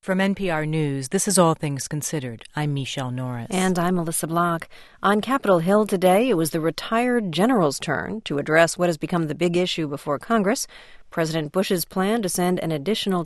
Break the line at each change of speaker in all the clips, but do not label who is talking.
From NPR News, this is All Things Considered. I'm Michelle Norris.
And I'm Melissa Block. On Capitol Hill today, it was the retired general's turn to address what has become the big issue before Congress, President Bush's plan to send an additional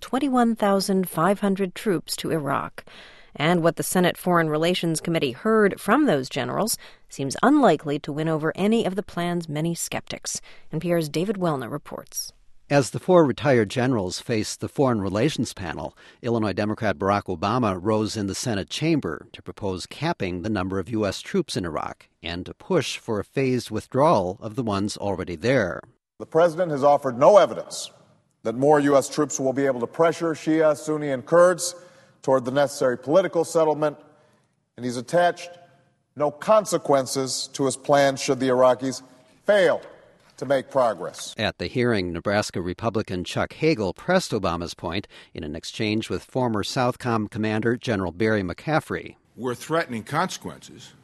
21,500 troops to Iraq. And what the Senate Foreign Relations Committee heard from those generals seems unlikely to win over any of the plan's many skeptics. NPR's David Welner reports.
As the four retired generals faced the Foreign Relations panel, Illinois Democrat Barack Obama rose in the Senate chamber to propose capping the number of U.S. troops in Iraq and to push for a phased withdrawal of the ones already there.
The president has offered no evidence that more U.S. troops will be able to pressure Shia, Sunni, and Kurds toward the necessary political settlement, and he's attached no consequences to his plan should the Iraqis fail to make progress.
At the hearing, Nebraska Republican Chuck Hagel pressed Obama's point in an exchange with former Southcom Commander General Barry McCaffrey.
We're threatening consequences.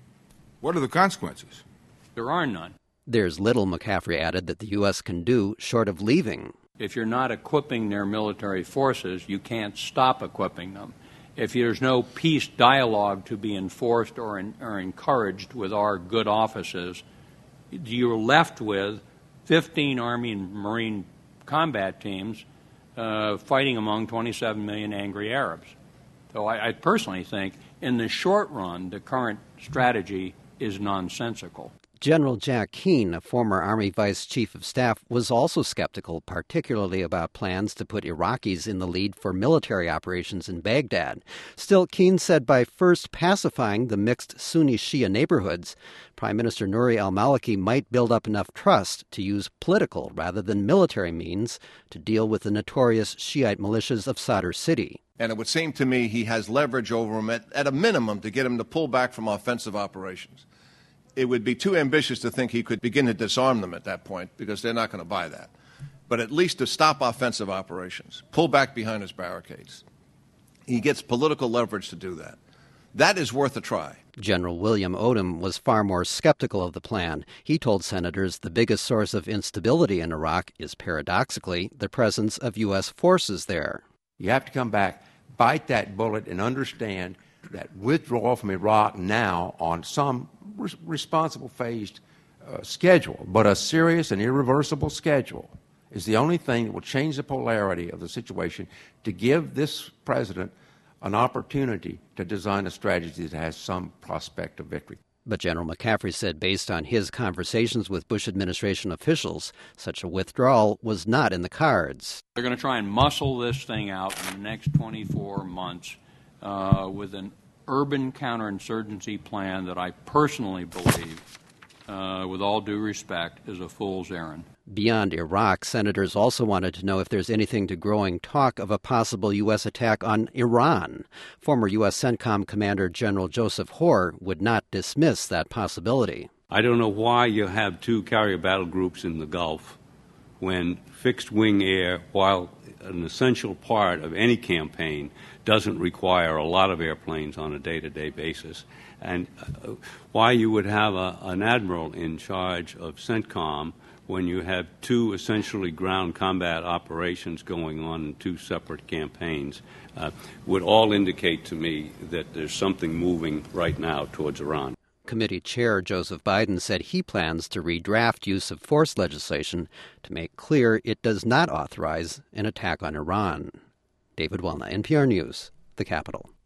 What are the consequences?
There are none.
There's little, McCaffrey added, that the U.S. can do short of leaving.
If you're not equipping their military forces, you can't stop equipping them. If there's no peace dialogue to be enforced or encouraged with our good offices, you're left with 15 Army and Marine combat teams fighting among 27 million angry Arabs. So I personally think, in the short run, the current strategy is nonsensical.
General Jack Keane, a former Army Vice Chief of Staff, was also skeptical, particularly about plans to put Iraqis in the lead for military operations in Baghdad. Still, Keane said by first pacifying the mixed Sunni-Shia neighborhoods, Prime Minister Nouri al-Maliki might build up enough trust to use political rather than military means to deal with the notorious Shiite militias of Sadr City.
And it would seem to me he has leverage over them at a minimum to get him to pull back from offensive operations. It would be too ambitious to think he could begin to disarm them at that point, because they're not going to buy that. But at least to stop offensive operations, pull back behind his barricades. He gets political leverage to do that. That is worth a try.
General William Odom was far more skeptical of the plan. He told senators the biggest source of instability in Iraq is, paradoxically, the presence of U.S. forces there.
You have to come back, bite that bullet, and understand that withdrawal from Iraq now on some responsible phased schedule, but a serious and irreversible schedule, is the only thing that will change the polarity of the situation to give this president an opportunity to design a strategy that has some prospect of victory.
But General McCaffrey said based on his conversations with Bush administration officials, such a withdrawal was not in the cards.
They're going to try and muscle this thing out in the next 24 months with an urban counterinsurgency plan that I personally believe, with all due respect, is a fool's errand.
Beyond Iraq, senators also wanted to know if there's anything to growing talk of a possible U.S. attack on Iran. Former U.S. CENTCOM Commander General Joseph Hoare would not dismiss that possibility.
I don't know why you have two carrier battle groups in the Gulf when fixed-wing air, while an essential part of any campaign, doesn't require a lot of airplanes on a day-to-day basis, and why you would have an admiral in charge of CENTCOM when you have two essentially ground combat operations going on in two separate campaigns, would all indicate to me that there's something moving right now towards Iran.
Committee Chair Joseph Biden said he plans to redraft use of force legislation to make clear it does not authorize an attack on Iran. David Welner, NPR News, the Capitol.